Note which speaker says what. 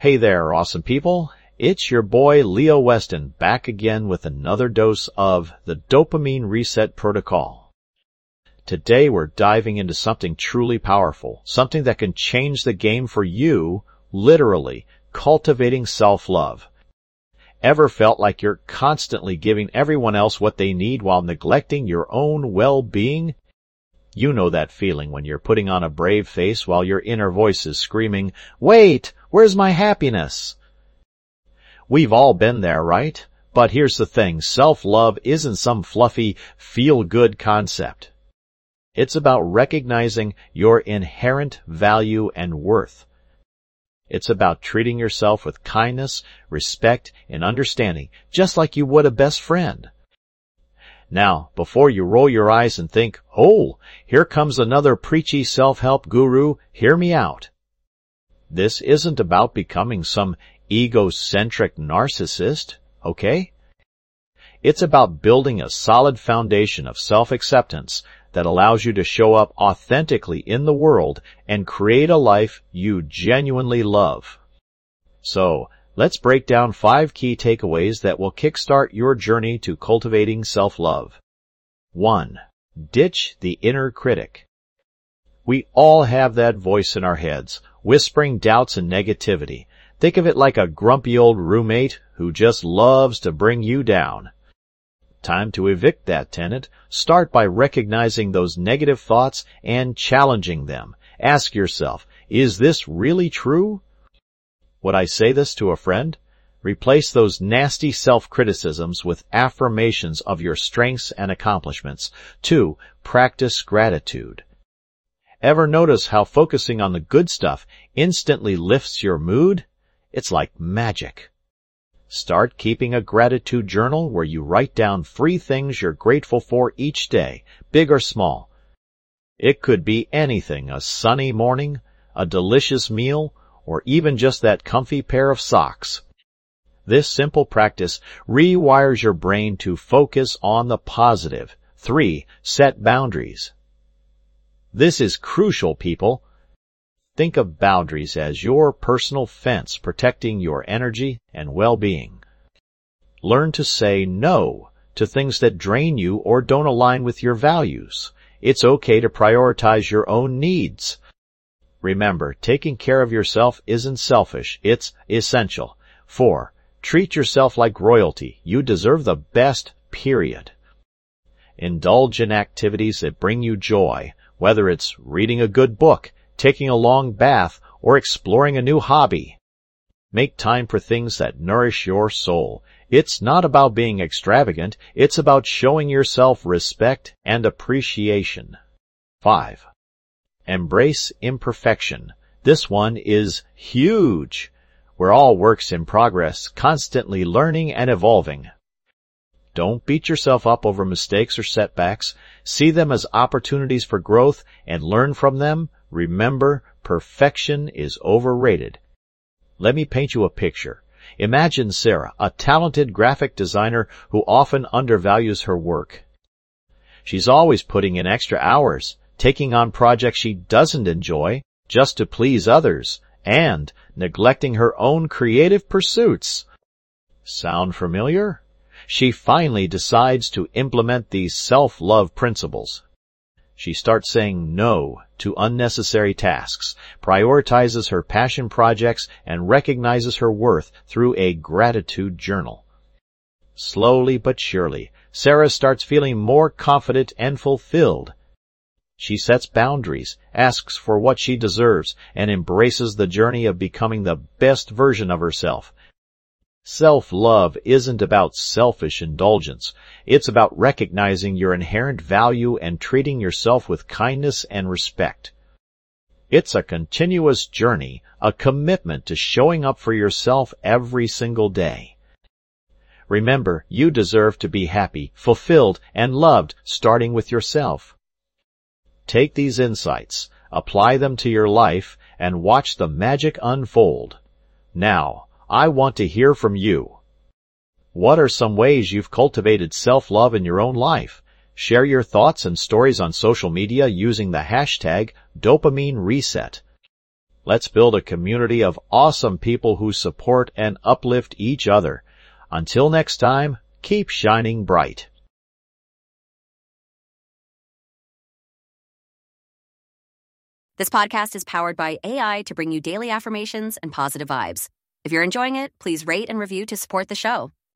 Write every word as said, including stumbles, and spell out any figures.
Speaker 1: Hey there, awesome people. It's your boy Leo Weston back again with another dose of the Dopamine Reset Protocol. Today we're diving into something truly powerful, something that can change the game for you, literally, cultivating self-love. Ever felt like you're constantly giving everyone else what they need while neglecting your own well-being? You know that feeling when you're putting on a brave face while your inner voice is screaming, "Wait, where's my happiness?" We've all been there, right? But here's the thing, self-love isn't some fluffy, feel-good concept. It's about recognizing your inherent value and worth. It's about treating yourself with kindness, respect, and understanding, just like you would a best friend. Now, before you roll your eyes and think, "Oh, here comes another preachy self-help guru, hear me out." This isn't about becoming some egocentric narcissist, okay? It's about building a solid foundation of self-acceptance that allows you to show up authentically in the world and create a life you genuinely love. So, let's break down five key takeaways that will kickstart your journey to cultivating self-love. One, ditch the inner critic. We all have that voice in our heads, whispering doubts and negativity. Think of it like a grumpy old roommate who just loves to bring you down. Time to evict that tenant. Start by recognizing those negative thoughts and challenging them. Ask yourself, is this really true? Would I say this to a friend? Replace those nasty self-criticisms with affirmations of your strengths and accomplishments. Two, practice gratitude. Ever notice how focusing on the good stuff instantly lifts your mood? It's like magic. Start keeping a gratitude journal where you write down three things you're grateful for each day, big or small. It could be anything, a sunny morning, a delicious meal, or even just that comfy pair of socks. This simple practice rewires your brain to focus on the positive. Three, set boundaries. This is crucial, people. Think of boundaries as your personal fence protecting your energy and well-being. Learn to say no to things that drain you or don't align with your values. It's okay to prioritize your own needs. Remember, taking care of yourself isn't selfish, it's essential. Four, treat yourself like royalty. You deserve the best, period. Indulge in activities that bring you joy, whether it's reading a good book, taking a long bath, or exploring a new hobby. Make time for things that nourish your soul. It's not about being extravagant, it's about showing yourself respect and appreciation. Five, embrace imperfection. This one is huge. We're all works in progress, constantly learning and evolving. Don't beat yourself up over mistakes or setbacks. See them as opportunities for growth and learn from them. Remember, perfection is overrated. Let me paint you a picture. Imagine Sarah, a talented graphic designer who often undervalues her work. She's always putting in extra hours, taking on projects she doesn't enjoy just to please others, and neglecting her own creative pursuits. Sound familiar? She finally decides to implement these self-love principles. She starts saying no to unnecessary tasks, prioritizes her passion projects, and recognizes her worth through a gratitude journal. Slowly but surely, Sarah starts feeling more confident and fulfilled. She sets boundaries, asks for what she deserves, and embraces the journey of becoming the best version of herself. Self-love isn't about selfish indulgence. It's about recognizing your inherent value and treating yourself with kindness and respect. It's a continuous journey, a commitment to showing up for yourself every single day. Remember, you deserve to be happy, fulfilled, and loved, starting with yourself. Take these insights, apply them to your life, and watch the magic unfold. Now, I want to hear from you. What are some ways you've cultivated self-love in your own life? Share your thoughts and stories on social media using the hashtag Dopamine Reset. Let's build a community of awesome people who support and uplift each other. Until next time, keep shining bright.
Speaker 2: This podcast is powered by A I to bring you daily affirmations and positive vibes. If you're enjoying it, please rate and review to support the show.